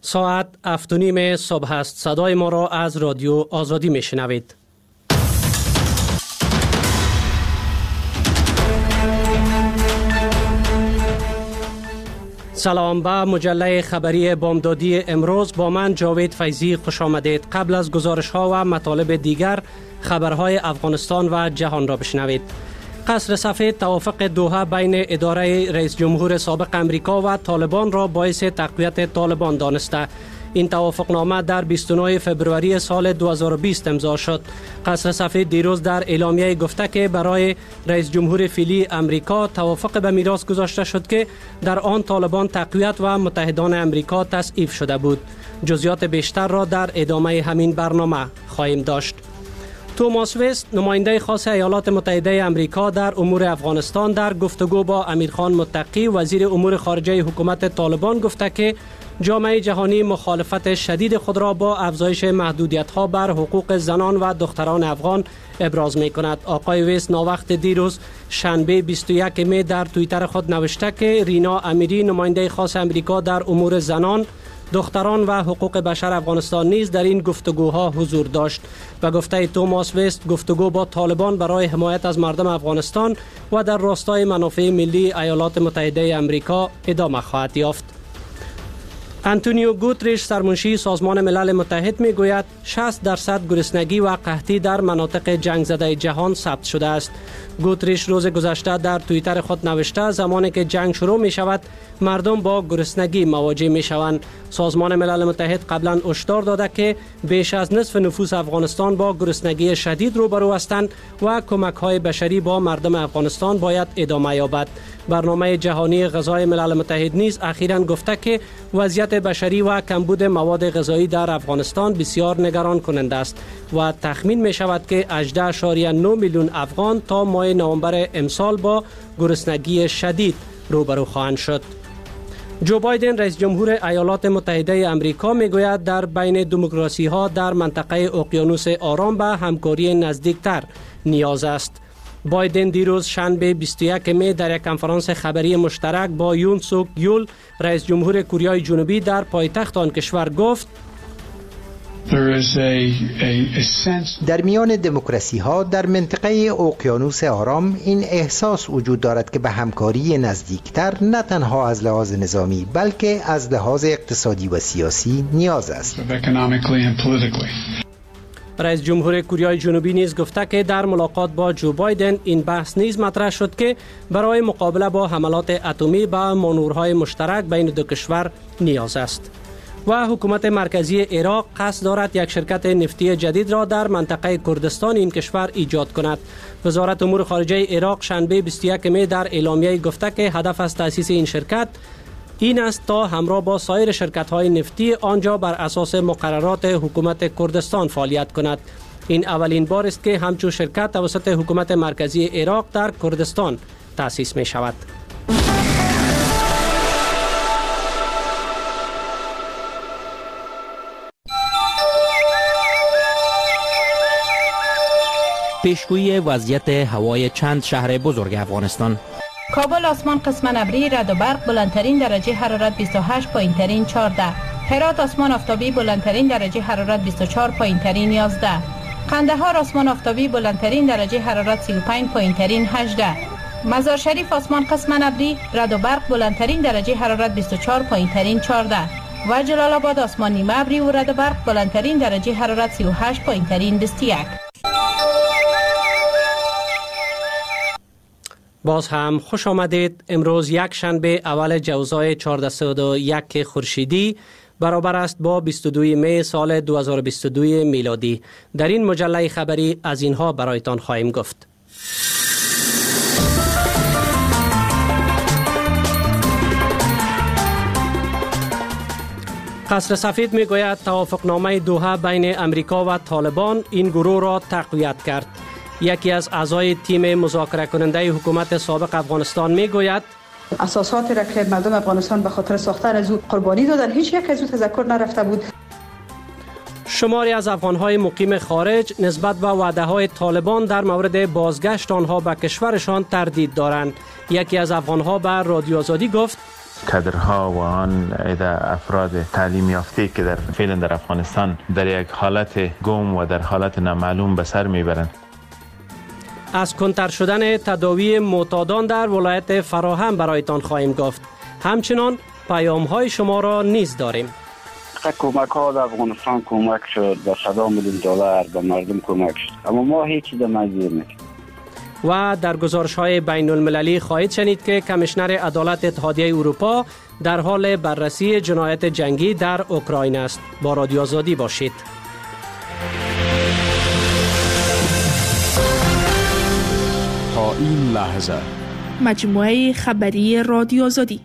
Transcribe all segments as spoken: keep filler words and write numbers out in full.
ساعت هفت و نیم صبح است. صدای ما را از رادیو آزادی می شنوید. سلام به مجله خبری بامدادی امروز. با من جاوید فیضی خوش آمدید. قبل از گزارش ها و مطالب دیگر خبرهای افغانستان و جهان را بشنوید. قصر سفید توافق دوحه بین اداره رئیس جمهور سابق امریکا و طالبان را باعث تقویت طالبان دانسته. این توافقنامه در بیست و نه فوریه سال دو هزار و بیست امضا شد. قصر سفید دیروز در اعلامیه گفته که برای رئیس جمهور فعلی امریکا توافق به میراث گذاشته شد که در آن طالبان تقویت و متحدان امریکا تصویب شده بود. جزئیات بیشتر را در ادامه همین برنامه خواهیم داشت. توماس وست، نماینده خاص ایالات متحده امریکا در امور افغانستان، در گفتگو با امیرخان متقی وزیر امور خارجه حکومت طالبان گفته که جامعه جهانی مخالفت شدید خود را با افزایش محدودیت‌ها بر حقوق زنان و دختران افغان ابراز می‌کند. آقای وست ناوقت دیروز شنبه بیست و یک می در توییتر خود نوشته که رینا امیری، نماینده خاص امریکا در امور زنان، دختران و حقوق بشر افغانستان نیز در این گفتگوها حضور داشت و گفته توماس وست گفتگو با طالبان برای حمایت از مردم افغانستان و در راستای منافع ملی ایالات متحده امریکا ادامه خواهد یافت. انتونیو گوتریش، سرمنشی سازمان ملل متحد، می گوید شصت درصد گرسنگی و قحطی در مناطق جنگ زده جهان ثبت شده است. گوتریش روز گذشته در توییتر خود نوشته زمانی که جنگ شروع می شود مردم با گرسنگی مواجه می شوند. سازمان ملل متحد قبلا هشدار داده که بیش از نصف نفوس افغانستان با گرسنگی شدید روبرو هستند و کمک های بشری با مردم افغانستان باید ادامه یابد. برنامه جهانی غذای ملل متحد نیز اخیراً گفته که وضعیت بشری و کمبود مواد غذایی در افغانستان بسیار نگران کننده است و تخمین می شود که هجده اشاریه نه میلیون افغان تا ماه نوامبر امسال با گرسنگی شدید روبرو خواهند شد. جو بایدن، رئیس جمهور ایالات متحده امریکا، میگوید در بین دموکراسی ها در منطقه اقیانوس آرام به همکاری نزدیکتر نیاز است. بایدن دیروز شنبه بیست و یک می در یک کنفرانس خبری مشترک با یون سوک یول، رئیس جمهور کره جنوبی، در پایتخت آن کشور گفت در میان دموکراسی ها در منطقه اقیانوس آرام این احساس وجود دارد که به همکاری نزدیکتر نه تنها از لحاظ نظامی بلکه از لحاظ اقتصادی و سیاسی نیاز است. رئیس جمهور کره جنوبی نیز گفته که در ملاقات با جو بایدن این بحث نیز مطرح شد که برای مقابله با حملات اتمی به مانورهای مشترک بین دو کشور نیاز است. و حکومت مرکزی عراق قصد دارد یک شرکت نفتی جدید را در منطقه کردستان این کشور ایجاد کند. وزارت امور خارجه عراق شنبه بیست و یک می در اعلامیه گفته که هدف از تأسیس این شرکت این است تا همراه با سایر شرکت‌های نفتی آنجا بر اساس مقررات حکومت کردستان فعالیت کند. این اولین بار است که همچون شرکت توسط حکومت مرکزی عراق در کردستان تأسیس می شود. پیشگویی وضعیت هوای چند شهر بزرگ افغانستان. کابل آسمان قسما ابری، رعد و برق، بلندترین درجه حرارت بیست و هشت، پایینترین چهارده. هرات آسمان آفتابی، بلندترین درجه حرارت بیست و چهار، پایینترین یازده. قندهار آسمان آفتابی، بلندترین درجه حرارت سی و پنج، پایینترین هجده. مزار شریف آسمان قسما ابری، رعد و برق، بلندترین درجه حرارت بیست و چهار، پایینترین چهارده. و جلال آباد آسمان نیمه ابری و رعد و برق، بلندترین درجه حرارت سی و هشت، پایینترین بیست و یک. باز هم خوش آمدید. امروز یک شنبه اول جوزای چهارصد و یک خورشیدی برابر است با بیست و دو می سال دو هزار و بیست و دو میلادی. در این مجله خبری از اینها برایتان خواهیم گفت. قصر سفید می گوید توافقنامه دوحه بین امریکا و طالبان این گروه را تقویت کرد. یکی از اعضای تیم مذاکره کننده حکومت سابق افغانستان می گوید اساساتی را که مردم افغانستان به خاطر ساختن از او قربانی دادن هیچ یک از او تذکر نرفته بود. شماری از افغانهای مقیم خارج نسبت به وعده‌های طالبان در مورد بازگشت آنها به کشورشان تردید دارند. یکی از افغانها به رادیو آزادی گفت کادرها و آن افراد تعلیم یافته که در فعلا در افغانستان در یک حالت گم و در حالت نامعلوم به سر میبرند. از کنتر شدن تداوی معتادان در ولایت فراهم برایتان خواهیم گفت. همچنان پیام های شما را نیز داریم. کمک ها در افغانستان کمک شد، به صد میلیون دلار به مردم کمک شد، اما ما هیچی در نظیر نکردیم. و در گزارش های بین المللی خواهید شنید که کمیشنر عدالت اتحادیه اروپا در حال بررسی جنایت جنگی در اوکراین است. با رادیو آزادی باشید. تا این لحظه مجموعه خبری رادیو آزادی.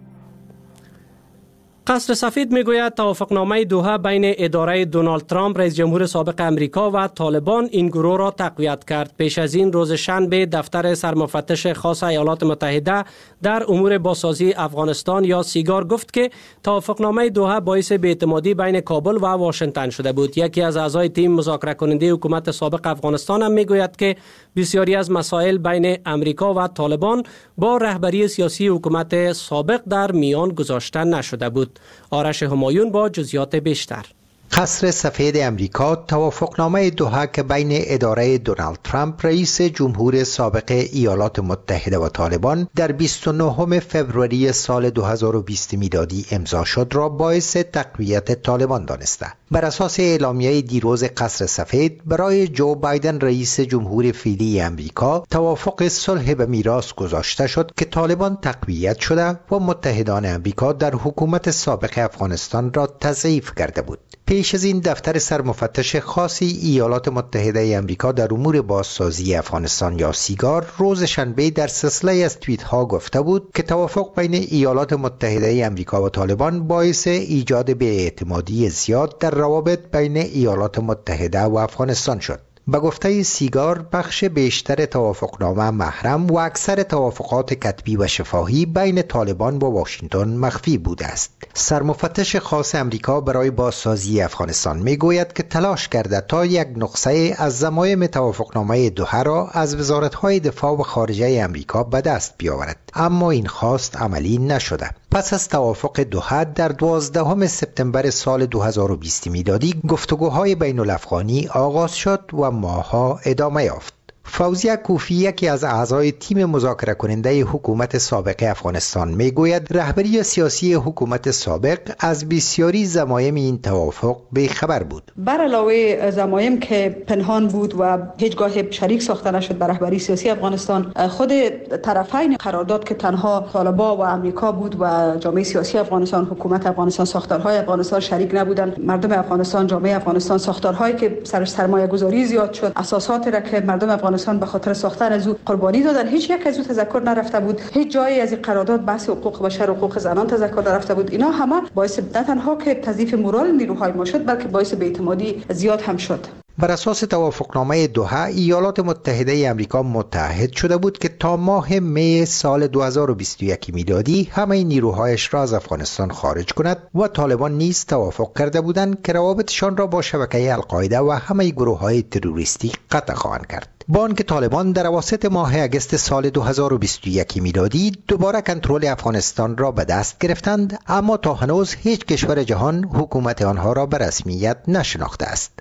قصر سفید میگوید توافقنامه دوحه بین اداره دونالد ترامپ رئیس جمهور سابق امریکا و طالبان این گروه را تقویت کرد. پیش از این روز شنبه دفتر سرمفتش خاص ایالات متحده در امور بازسازی افغانستان یا سیگار گفت که توافقنامه دوحه باعث بی‌اعتمادی بین کابل و واشنگتن شده بود. یکی از اعضای تیم مذاکره کننده حکومت سابق افغانستان هم میگوید که بسیاری از مسائل بین امریکا و طالبان با رهبری سیاسی حکومت سابق در میان گذاشته نشده بود. آرش همایون با جزئیات بیشتر. قصر سفید امریکا توافقنامه دوحه که بین اداره دونالد ترامپ رئیس جمهور سابق ایالات متحده و طالبان در بیست و نهم فوریه سال دو هزار و بیست میلادی امضا شد را باعث تقویت طالبان دانسته. بر اساس اعلامیه دیروز قصر سفید برای جو بایدن رئیس جمهور فعلی امریکا توافق صلح به میراث گذاشته شد که طالبان تقویت شده و متحدان امریکا در حکومت سابق افغانستان را تضعیف کرده بود. پیش از این دفتر سرمفتش خاصی ایالات متحده امریکا در امور بازسازی افغانستان یا سیگار روز شنبه در سلسله از توییت ها گفته بود که توافق بین ایالات متحده امریکا و طالبان باعث ایجاد بی‌اعتمادی زیاد در روابط بین ایالات متحده و افغانستان شد. به گفته سیگار بخش بیشتر توافقنامه محرم و اکثر توافقات کتبی و شفاهی بین طالبان و واشنگتن مخفی بوده است. سرمفتش خاص امریکا برای بازسازی افغانستان میگوید که تلاش کرده تا یک نسخه از ضمایم توافقنامه دوحه را از وزارت‌های دفاع و خارجه امریکا به دست بیاورد، اما این خواست عملی نشده. پس از توافق دوحه در دوازدهم سپتامبر سال دو هزار و بیست میلادی گفتگوهای بین الافغانی آغاز شد و ماه‌ها ادامه یافت. فوزیه کوفی یکی از اعضای تیم مذاکره کننده حکومت سابق افغانستان میگوید رهبری سیاسی حکومت سابق از بسیاری ضمایم این توافق بی‌خبر بود. بر علاوه ضمایم که پنهان بود و هیچگاه شریک ساخته نشد بر رهبری سیاسی افغانستان، خود طرفین قرارداد که تنها طالبان و امریکا بود و جامعه سیاسی افغانستان، حکومت افغانستان، ساختارهای افغانستان شریک نبودند. مردم افغانستان، جامعه افغانستان، ساختارهایی که سر سرمایه گذاری زیاد شد، اساسات را که مردم افغانستان به خاطر ساختن از او قربانی دادن، هیچ یک از او تذکر نرفته بود. هیچ جایی از این قرارداد بحث حقوق بشر و حقوق زنان تذکر نرفته بود. اینا همه باعث نه تنها که تضعیف مورال نیروهای ما شد، بلکه باعث بی‌اعتمادی زیاد هم شد. بر اساس توافقنامه دوحه ایالات متحده امریکا متحد شده بود که تا ماه می سال دو هزار و بیست و یک میلادی همه نیروهایش را از افغانستان خارج کند و طالبان نیز توافق کرده بودند که روابطشان را با شبکه القاعده و همه گروه‌های تروریستی قطع خواهند کرد. با آنکه طالبان در اواسط ماه اگست سال دو هزار و بیست و یک میلادی دوباره کنترل افغانستان را به دست گرفتند، اما تا هنوز هیچ کشور جهان حکومت آنها را به رسمیت نشناخته است.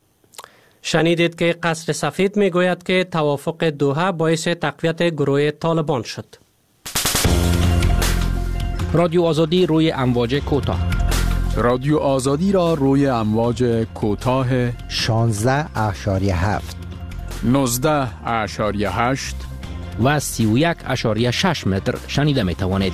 شنیدید که قصر سفید میگوید که توافق دوحه باعث تقویت گروه طالبان شد. رادیو آزادی روی امواج کوتاه. رادیو آزادی را روی امواج کوتاه شانزده اشاریه هفت، نوزده اشاریه هشت و سی و یک اشاریه شش متر شنیده می توانید.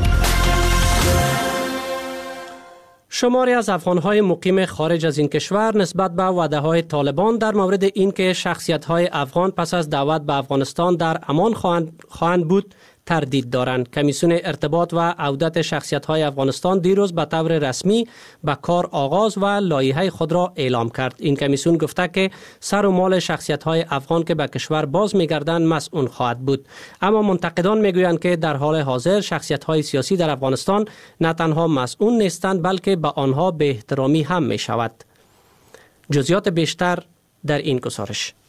شماری از افغان‌های مقیم خارج از این کشور نسبت به وعده‌های طالبان در مورد اینکه شخصیت‌های افغان پس از دعوت به افغانستان در امان خواهند, خواهند بود تردید دارند. کمیسیون ارتباط و عودت شخصیت‌های افغانستان دیروز به طور رسمی به کار آغاز و لایحه خود را اعلام کرد. این کمیسیون گفته که سر و مال شخصیت‌های افغان که به کشور باز می‌گردند مسئول خواهد بود. اما منتقدان می‌گویند که در حال حاضر شخصیت‌های سیاسی در افغانستان نه تنها مسئول نیستند بلکه به آنها به احترامی هم می‌شود. جزئیات بیشتر در این گزارش.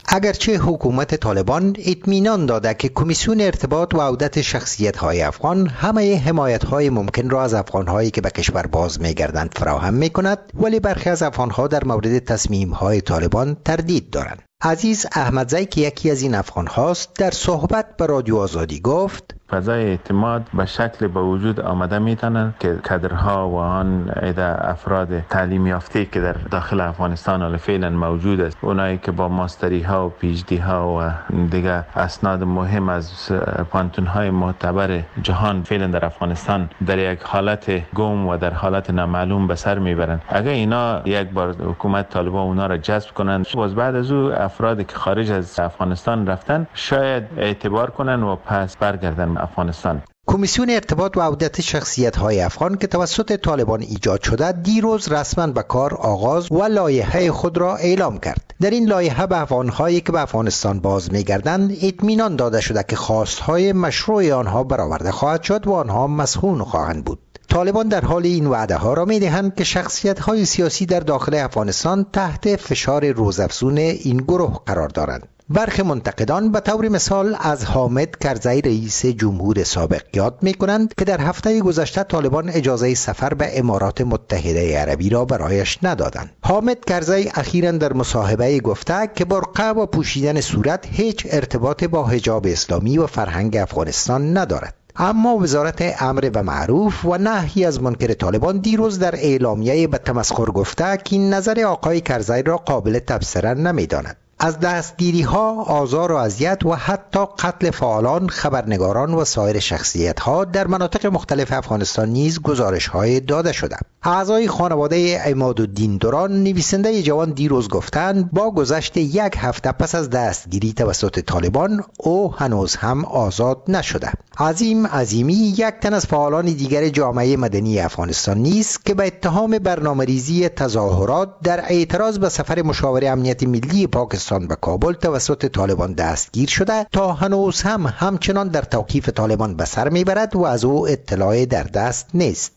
اگرچه حکومت طالبان اطمینان داده که کمیسیون ارتباط و عودت شخصیت‌های افغان همه حمایت‌های ممکن را از افغان‌هایی که به کشور باز می‌گردند فراهم می‌کند، ولی برخی از افغان‌ها در مورد تصمیم‌های طالبان تردید دارند. عزیز احمدزی که یکی از این افغان هاست در صحبت به رادیو آزادی گفت فضای اعتماد به شکل به وجود آمده میتونن که کادرها و آن عده افراد تعلیم یافته که در داخل افغانستان حال فعلا موجود است، اونایی که با ماستری ها و پی اچ دی ها و دیگه اسناد مهم از پانتون های معتبر جهان فعلا در افغانستان در یک حالت گم و در حالت نامعلوم به سر میبرند. اگر اینا یک بار حکومت طالبان اونا را جذب کنند، باز بعد از او افرادی که خارج از افغانستان رفتن شاید اعتبار کنن و پس برگردن افغانستان. کمیسیون ارتباط و عودت شخصیت‌های افغان که توسط طالبان ایجاد شده دیروز رسما به کار آغاز و لایحه خود را اعلام کرد. در این لایحه به افغان‌هایی که به افغانستان باز می‌گردند اطمینان داده شده که خواست‌های مشروع آنها برآورده خواهد شد و آنها مسئول خواهند بود. طالبان در حال این وعده ها را می دهند که شخصیت های سیاسی در داخل افغانستان تحت فشار روزافزون این گروه قرار دارند. برخی منتقدان به طور مثال از حامد کرزی رئیس جمهور سابق یاد می کنند که در هفته گذشته طالبان اجازه سفر به امارات متحده عربی را برایش ندادند. حامد کرزی اخیراً در مصاحبه گفته که برقع و پوشیدن صورت هیچ ارتباط با حجاب اسلامی و فرهنگ افغانستان ندارد. اما وزارت امر و معروف و نهی از منکر طالبان دیروز در اعلامیه به تمسخر گفته که این نظر آقای کرزی را قابل تبصره نمی‌داند. از دستگیری ها، آزار و اذیت و حتی قتل فعالان، خبرنگاران و سایر شخصیت ها در مناطق مختلف افغانستان نیز گزارش های داده شده. اعضای خانواده عمادالدین دوران نویسنده جوان دیروز گفتند با گذشت یک هفته پس از دستگیری توسط طالبان او هنوز هم آزاد نشده. عظیم عظیمی یک تن از فعالان دیگر جامعه مدنی افغانستان نیست که به اتهام برنامه‌ریزی تظاهرات در اعتراض به سفر مشاور امنیت ملی پاکستان به کابل توسط طالبان دستگیر شده تا هنوز هم همچنان در توقیف طالبان به سر میبرد و از او اطلاعی در دست نیست.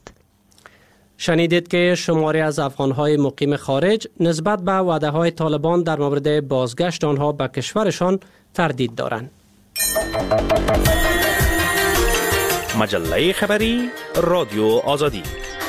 شنیدید که شماری از افغان‌های مقیم خارج نسبت به وعده‌های طالبان در مورد بازگشت آنها به کشورشان تردید دارند. مجله خبری رادیو آزادی.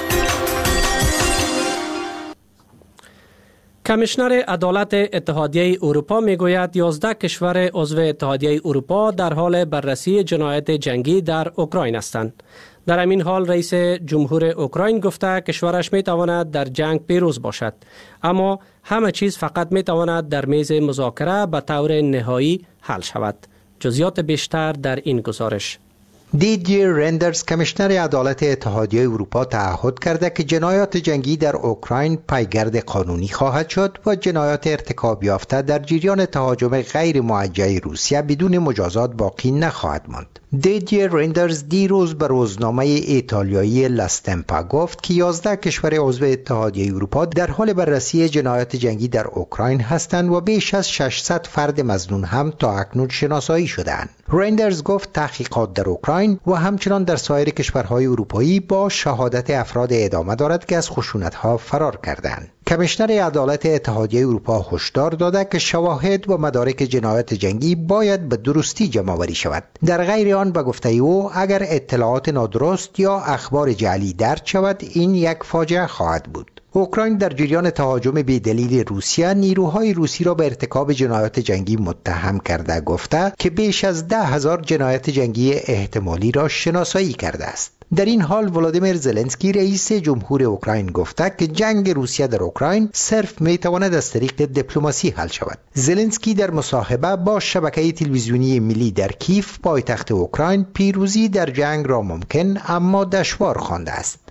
کمیشنر عدالت اتحادیه اروپا میگوید یازده کشور عضو اتحادیه اروپا در حال بررسی جنایت جنگی در اوکراین هستند. در همین حال رئیس جمهور اوکراین گفته کشورش میتواند در جنگ پیروز باشد، اما همه چیز فقط میتواند در میز مذاکره به طور نهایی حل شود. جزئیات بیشتر در این گزارش. دیدیر رندرز کمیشنر عدالت اتحادیه اروپا تعهد کرده که جنایات جنگی در اوکراین پایگرد قانونی خواهد شد و جنایات ارتکاب یافته در جریان تهاجم غیر موجه روسیه بدون مجازات باقی نخواهد ماند. دیدیر رندرز دیروز به روزنامه ایتالیایی لاستمپا گفت که یازده کشور عضو اتحادیه اروپا در حال بررسی جنایات جنگی در اوکراین هستند و بیش از ششصد فرد مظنون هم تا اکنون شناسایی شدند. رندرز گفت تحقیقات در اوکراین و همچنان در سایر کشورهای اروپایی با شهادت افراد ادامه دارد که از خشونت‌ها فرار کردند. کمیشنر عدالت اتحادیه اروپا هشدار داده که شواهد و مدارک جنایات جنگی باید به درستی جمع‌آوری شود. در غیر آن به گفته او اگر اطلاعات نادرست یا اخبار جعلی درج شود این یک فاجعه خواهد بود. اوکراین در جریان تهاجم بی‌دلیل روسیه نیروهای روسی را به ارتکاب جنایات جنگی متهم کرده گفته که بیش از ده هزار جنایت جنگی احتمالی را شناسایی کرده است. در این حال ولادیمیر زلنسکی رئیس جمهور اوکراین گفته که جنگ روسیه در اوکراین صرف میتواند از طریق دیپلماسی حل شود. زلنسکی در مصاحبه با شبکه تلویزیونی ملی در کیف پایتخت اوکراین پیروزی در جنگ را ممکن اما دشوار خوانده است.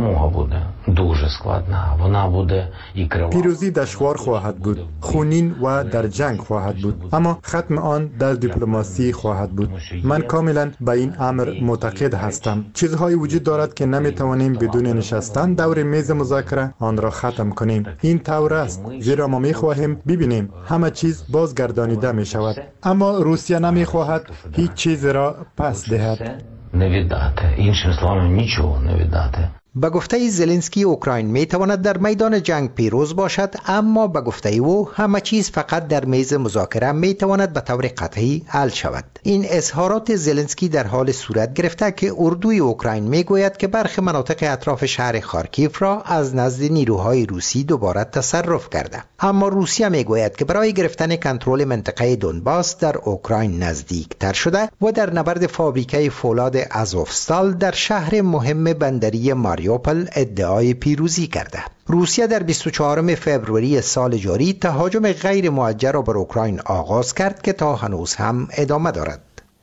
پیروزی دشوار خواهد بود، خونین و در جنگ خواهد بود، اما ختم آن در دیپلماسی خواهد بود. من کاملا به این امر معتقد هستم. چیزهایی وجود دارد که نمیتوانیم بدون نشستن دور میز مذاکره آن را ختم کنیم. این طور است، زیرا ما میخواهیم ببینیم همه چیز بازگردانیده می شود، اما روسیه نمیخواهد هیچ چیز را پس دهد. Не віддати. Іншими словами, нічого не віддати. به گفته زلنسکی اوکراین می تواند در میدان جنگ پیروز باشد، اما به گفته او همه چیز فقط در میز مذاکره می تواند به طور قطعی حل شود. این اظهارات زلنسکی در حال صورت گرفته که اردوی اوکراین می گوید که برخی مناطق اطراف شهر خارکیف را از نزد نیروهای روسی دوباره تصرف کرده، اما روسیه می گوید که برای گرفتن کنترل منطقه دونباس در اوکراین نزدیک تر شده و در نبرد فابریکه فولاد ازوفستال در شهر مهم بندری ماریوپل ادعای پیروزی کرده. روسیه در بیست و چهارم فوریه سال جاری تهاجم غیر موجه را بر اوکراین آغاز کرد که تا هنوز هم ادامه دارد.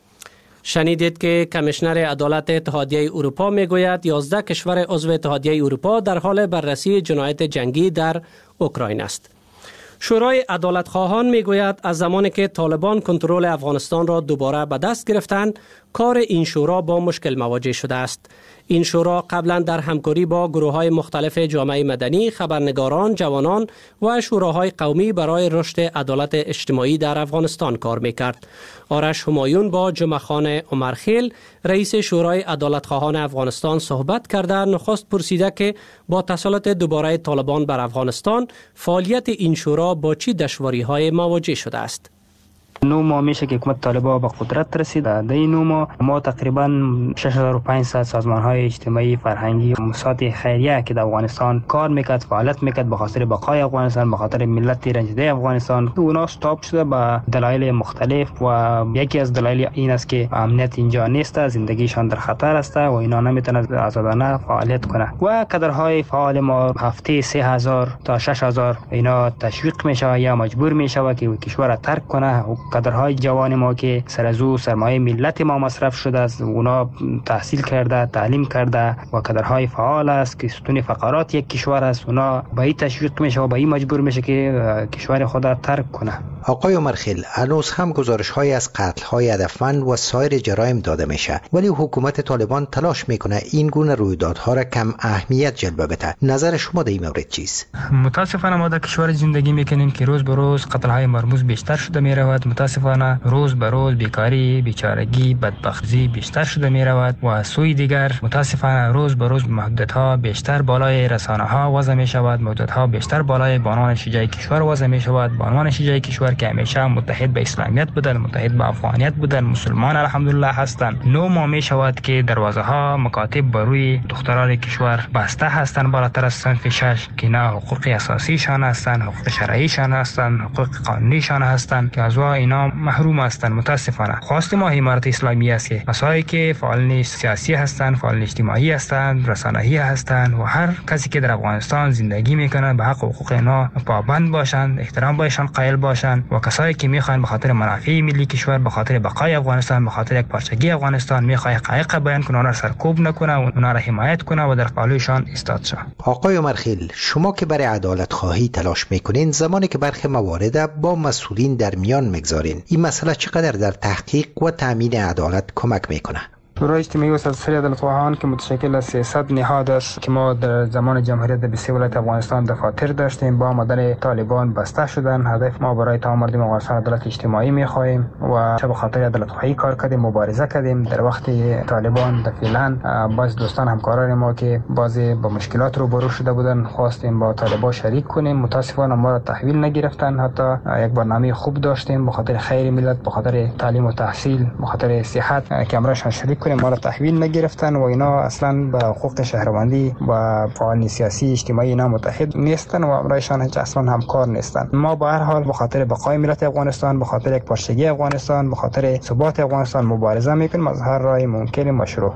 شنیدید که کمیشنر عدالت اتحادیه اروپا میگوید یازده کشور عضو اتحادیه اروپا در حال بررسی جنایت جنگی در اوکراین است. شورای عدالت خواهان میگوید از زمانی که طالبان کنترل افغانستان را دوباره به دست گرفتند، کار این شورا با مشکل مواجه شده است. این شورا قبلا در همکاری با گروه‌های مختلف جامعه مدنی، خبرنگاران، جوانان و شوراهای قومی برای رشد عدالت اجتماعی در افغانستان کار میکرد. آرش همایون با جمعخان عمرخیل، رئیس شورای عدالت خواهان افغانستان صحبت کرده نخست پرسیده که با تسلط دوباره طالبان بر افغانستان فعالیت این شورا با چی دشواری‌های مواجه شده است. نو ماه میشه که حکومت طالبان به قدرت رسید. در این نو ماه ما تقریبا شش هزار و پانصد سازمان‌های اجتماعی، فرهنگی و مؤسسات خیریه که در افغانستان کار میکرد، فعالیت میکرد به خاطر بقای افغانستان، به خاطر ملت رنجیده افغانستان، اونا استاپ شده به دلایل مختلف و یکی از دلایل این است که امنیت اینجا نیست، زندگیشان در خطر است و اینا نمیتونن آزادانه فعالیت کنه. و کادرهای فعال ما هفته سه هزار تا شش هزار اینا تشویق میشه یا مجبور میشه که کشور را ترک کنه. کادرهای جوان ما که سر از او سرمایه ملت ما مصرف شده است، اونا تحصیل کرده، تعلیم کرده و کادرهای فعال است که ستون فقرات یک کشور است، اونا به این تشویق میشه و به این مجبور میشه که کشور خود را ترک کنه. آقای عمرخیل، هنوز هم گزارش‌های از قتل‌های هدفمند و سایر جرایم داده میشه، ولی حکومت طالبان تلاش میکنه این گونه رویدادها را کم اهمیت جلوه بده. نظر شما در این مورد چیست؟ متاسفانه ما در کشور زندگی میکنیم که روز به روز قتل‌های مرموز بیشتر شده میرود. متاسفانه روز به روز بیکاری، بیچارگی، بدبختی بیشتر شده میرود و سوی دیگر متاسفانه روز به روز محدودیت‌ها بیشتر بالای رسانه‌ها وضع میشود، محدودیت‌ها بیشتر بالای بانوان شجاع کشور وضع میشود. بانوان شجاع کشور که همیشه متحد به اسلامیت بودند، متحد به افغانیت بودند، مسلمان الحمدلله هستند، نو ما می شود که دروازه ها مکاتب بر روی دختران کشور بسته هستند بالاتر از صنف شش که نه حقوق اساسی شان هستند، حقوق شرعی شان هستند، حقوق قانونی شان هستند که از اینا محروم هستند. متاسفانه خواست ما امارت اسلامی است که کسایی که فعال سیاسی هستند، فعال اجتماعی هستند، رسانه‌ای هستند و هر کسی که در افغانستان زندگی میکنند به حق حقوق اینا پابند باشند، احترام بهشان قائل باشند و کسایی که میخوان به خاطر منافع ملی کشور، به خاطر بقای افغانستان، به خاطر یک پارچگی افغانستان میخواد حقایق بیان کنه، اونا را سرکوب نکنه و اونا را حمایت کنه و در پالویشان ایستاد شه. آقای عمرخیل، شما که برای عدالت خواهی تلاش میکنین، زمانی که برخی موارد با مسئولین در میان میگذارین، این مسئله چقدر در تحقیق و تامین عدالت کمک میکنه؟ شورای اجتماعی و سازسازی عدالت خواهان که متشکل از سیصد نهاد است که ما در زمان جمهوریت در بیست ولایت افغانستان دفاتر داشتیم، با آمدن طالبان بسته شدن. هدف ما برای تمام مردم افغانستان عدالت اجتماعی می‌خواهیم و چه به خاطر عدالت خواهی کار کردیم، مبارزه کردیم. در وقت طالبان در فعلا باز دوستان همکاران ما که باز با مشکلات روبرو شده بودن خواستیم با طالبان شریک کنیم. متاسفانه ما را تحویل نگرفتن. حتی یک برنامه خوب داشتیم به خاطر خیر ملت، به خاطر تعلیم و تحصیل، به خاطر صحت که امرشان شریک کنیم، ما را تحویل نگرفتن و اینا اصلا به حقوق شهروندی و فعال سیاسی اجتماعی اینا متحد نیستن و امرایشان هیچ اصلا همکار نیستن. ما به هر حال به خاطر بقای ملت افغانستان، به خاطر یک پارچگی افغانستان، به خاطر ثبات افغانستان مبارزه میکنیم از هر راه ممکن مشروع.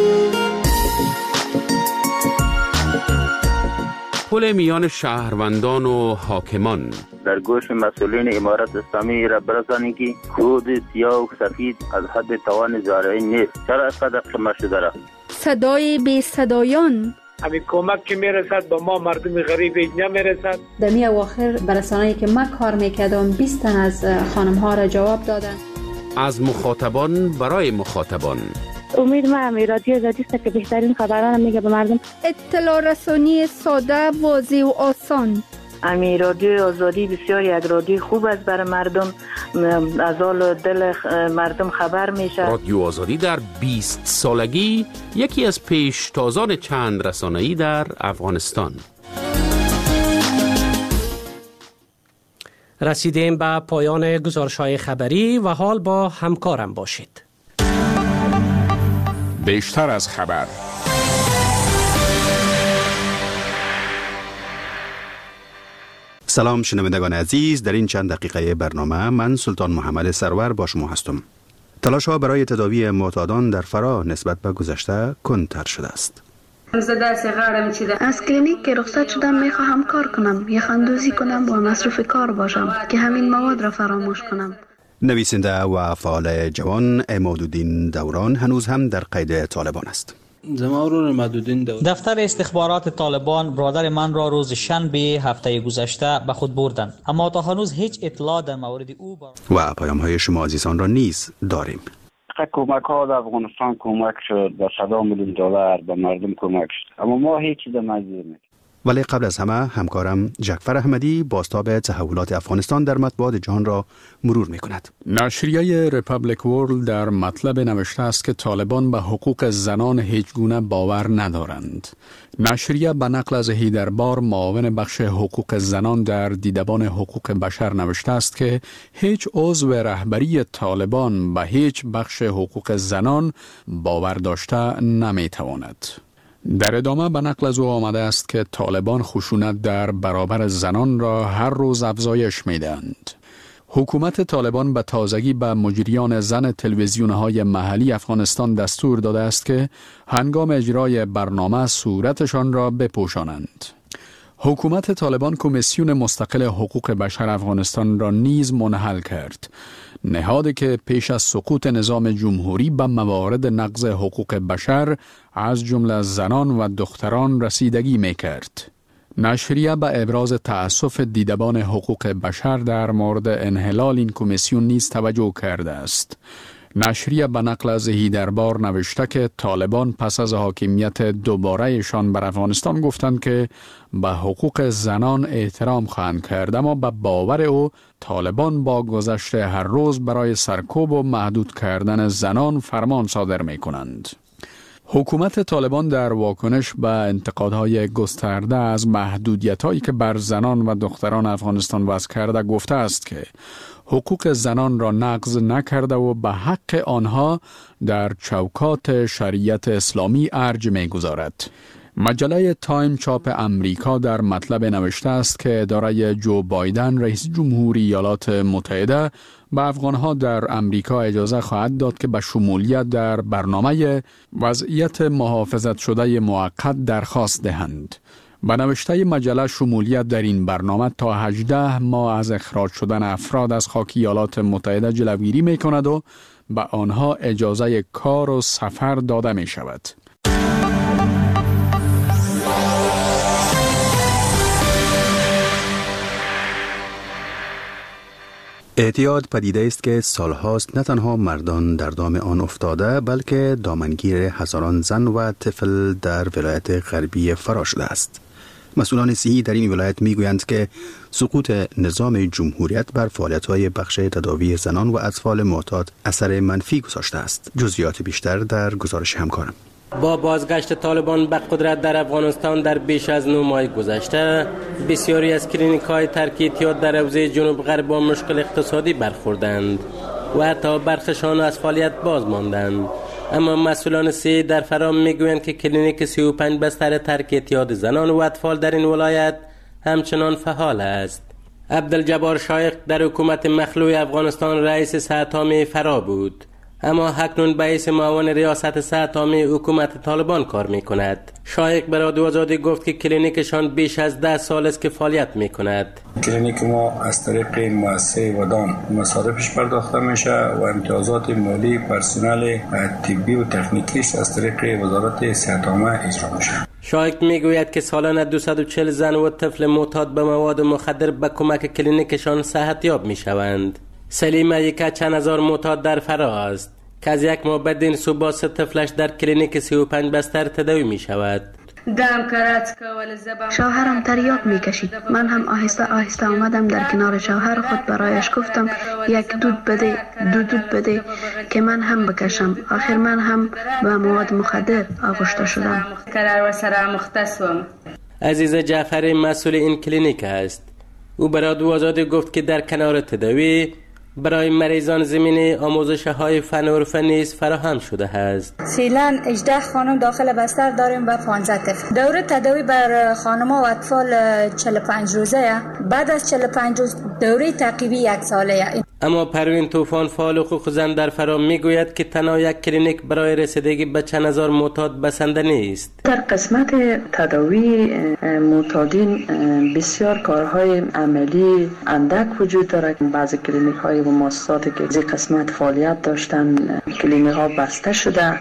پل میان شهروندان و حاکمان در گوش مسئولین امارت اسلامی را برسانید که کود سیاه و سفید از حد توان زارعی نیست. چرا اینقدر شما شده را؟ صدای بی صدایان، همین کمک که میرسد به ما مردم غریب نمیرسد. در می اواخر برسانه‌ای که من کار میکردم بیست تن از خانم ها را جواب دادن. از مخاطبان برای مخاطبان. امید ما رادیو آزادی است که بهترین خبران میگه به مردم. اطلاع رسانی ساده، واضح و آسان. امی رادیو آزادی بسیار یک رادیو خوب است برای مردم، از حال دل مردم خبر میشه. رادیو آزادی در بیست سالگی یکی از پیشتازان چند رسانه‌ای در افغانستان. رسیدیم به پایان گزارش‌های خبری و حال با همکارم باشید. بیشتر از خبر. سلام شنوندگان عزیز، در این چند دقیقه برنامه من سلطان محمد سرور با شما هستم. تلاش ها برای تداوی معتادان در فرا نسبت به گذشته کندتر شده است. از کلینیک که رخصت شدم میخواهم کار کنم، یخندوزی کنم و مصروف کار باشم که همین مواد را فراموش کنم. نویسنده و فعال جوان عمادالدین دوران هنوز هم در قید طالبان است. دفتر استخبارات طالبان برادر من را روز شنبه هفته گذشته به خود بردند، اما تا هنوز هیچ اطلاع در مورد او بر... و پیام های شما عزیزان را نیز داریم. کمک ها در افغانستان کمک شد، به صد میلیون دلار به مردم کمک شد، اما ما هیچ چیز نزدیک نمی‌کنیم. ولی قبل از همه همکارم جعفر احمدی بازتاب تحولات افغانستان در مطبوعات جهان را مرور می کند. نشریه ریپابلیک ورلد در مطلب نوشته است که طالبان به حقوق زنان هیچ گونه باور ندارند. نشریه به نقل از هیدربار معاون بخش حقوق زنان در دیدبان حقوق بشر نوشته است که هیچ عضو رهبری طالبان به هیچ بخش حقوق زنان باور داشته نمی تواند. در ادامه به نقل از او آمده است که طالبان خشونت در برابر زنان را هر روز افزایش می‌دهند. حکومت طالبان به تازگی به مجریان زن تلویزیون‌های محلی افغانستان دستور داده است که هنگام اجرای برنامه صورتشان را بپوشانند. حکومت طالبان کمیسیون مستقل حقوق بشر افغانستان را نیز منحل کرد، نهادی که پیش از سقوط نظام جمهوری به موارد نقض حقوق بشر از جمله زنان و دختران رسیدگی می‌کرد. نشریه به ابراز تأسف دیدبان حقوق بشر در مورد انحلال این کمیسیون نیز توجه کرده است. نشریه به نقل از هیدربار نوشته که طالبان پس از حاکمیت دوباره‌شان بر افغانستان گفتند که به حقوق زنان احترام خواهند کرد، اما به باور او طالبان با گذشت هر روز برای سرکوب و محدود کردن زنان فرمان صادر می کنند. حکومت طالبان در واکنش به انتقادهای گسترده از محدودیت‌هایی که بر زنان و دختران افغانستان وضع کرده گفته است که حقوق زنان را نقض نکرده و به حق آنها در چوکات شریعت اسلامی ارج می‌گذارد. مجله تایم چاپ امریکا در مطلب نوشته است که اداره جو بایدن رئیس جمهوری ایالات متحده به افغانها در امریکا اجازه خواهد داد که به شمولیت در برنامه وضعیت محافظت شده موقت درخواست دهند. به نوشته مجله شمولیت در این برنامه تا هجده ماه از اخراج شدن افراد از خاک ایالات متحده جلوگیری می کند و به آنها اجازه کار و سفر داده می شود. اعتیاد پدیده است که سالهاست نه تنها مردان در دام آن افتاده بلکه دامنگیر هزاران زن و طفل در ولایت غربی فرا شده است. مسئولان صحی در این ولایت میگویند که سقوط نظام جمهوریت بر فعالیت‌های بخش تداوی زنان و اطفال معتاد اثر منفی گذاشته است. جزئیات بیشتر در گزارش همکارم. با بازگشت طالبان به قدرت در افغانستان در بیش از نه ماه گذشته، بسیاری از کلینیک‌های ترک اعتیاد در حوزه جنوب غرب با مشکل اقتصادی برخوردند و حتی برخشان از فعالیت باز ماندند. اما مسئولان صحی در فرا میگویند که کلینیک سی و پنج بستر ترک اعتیاد زنان و اطفال در این ولایت همچنان فعال است. عبدالجبار شایخ در حکومت مخلوع افغانستان رئیس صحت عامه فرا بود، اما اکنون به حیث معاون ریاست صحت عامه حکومت طالبان کار می کند. شایخ به رادیو آزادی گفت که کلینیکشان بیش از ده سال است که فعالیت می کند. کلینیک ما از طریق مؤسسه ودان مصارفش پرداخته میشه و امتیازات مالی پرسنل طبی و تکنیکیش از طریق وزارت صحت عامه اجرا میشه. شایخ میگوید که سالانه دویست و چهل زن و طفل معتاد به مواد مخدر به کمک کلینیکشان صحتیاب میشوند. سلیمه یک چند هزار معتاد در فرا است که از یک ماه بعد این صبح سه طفلش در کلینیک سی و پنج بستر تداوی می شود. شوهرم تریاک میکشید. من هم آهسته آهسته آمدم در کنار شوهر خود، برایش گفتم یک دود بده، دو دود بده که من هم بکشم. آخر من هم به مواد مخدر آغشته شدم. عزیز جعفری مسئول این کلینیک است. او برای رادیو آزادی گفت که در کنار تداوی برای مریضان زمینه آموزش های فن و عرفه نیز فراهم شده است. فعلا هجده خانم داخل بستر داریم و پانزده طفل. دوره تداوی بر خانم‌ها و اطفال چهل و پنج روزه. بعد از چهل و پنج روز دوره تعقیبی یک ساله. اما پروین طوفان فعال حقوق زن در فرام میگوید که تنها یک کلینیک برای رسیدگی به چند هزار معتاد بسنده نیست. در قسمت تداوی معتادین بسیار کارهای عملی اندک وجود دارد. بعضی کلینیک های و مؤسساتی که از قسمت فعالیت داشتن کلینیک ها بسته شده.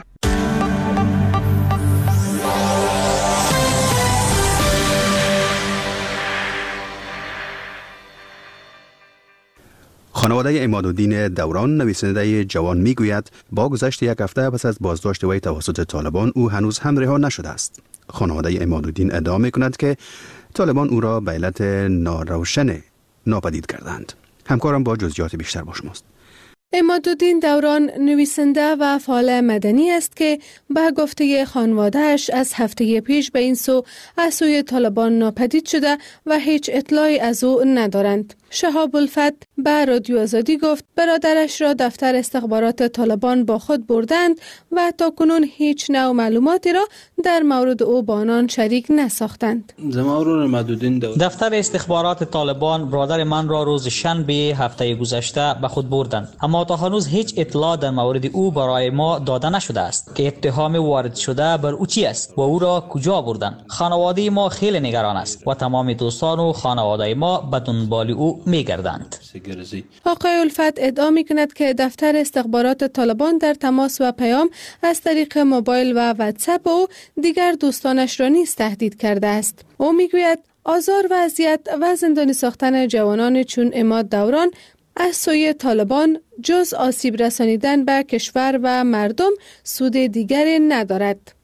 خانواده عمادالدین دوران، نویسنده جوان، میگوید با گذشت یک هفته پس از بازداشت وی توسط طالبان او هنوز هم رها نشده است. خانواده عمادالدین ادعا میکند که طالبان او را به علت ناروشن ناپدید کردند. همکارم با جزئیات بیشتر با شماست. عمادالدین دوران نویسنده و فعال مدنی است که به گفته خانواده‌اش از هفته پیش به این سو از سوی طالبان ناپدید شده و هیچ اطلاعی از او ندارند. شهاب الفت به رادیو آزادی گفت برادرش را دفتر استخبارات طالبان با خود بردند و تاکنون هیچ نوع معلوماتی را در مورد او با آنان شریک نساختند. دفتر استخبارات طالبان برادر من را روز شنبه هفته گذشته به خود بردند، اما تا هنوز هیچ اطلاع در مورد او برای ما داده نشده است که اتهام وارد شده بر او چی است و او را کجا بردند. خانواده ما خیلی نگران است و تمام دوستان و خانواده ما به دنبال او می‌گردند. آقای الفت ادعا می‌کند که دفتر استخبارات طالبان در تماس و پیام از طریق موبایل و واتساپ او دیگر دوستانش را نیز تهدید کرده است. او می‌گوید آزار و اذیت و زندانی ساختن جوانان چون عماد دوران از سوی طالبان جز آسیب رسانیدن به کشور و مردم سود دیگری ندارد.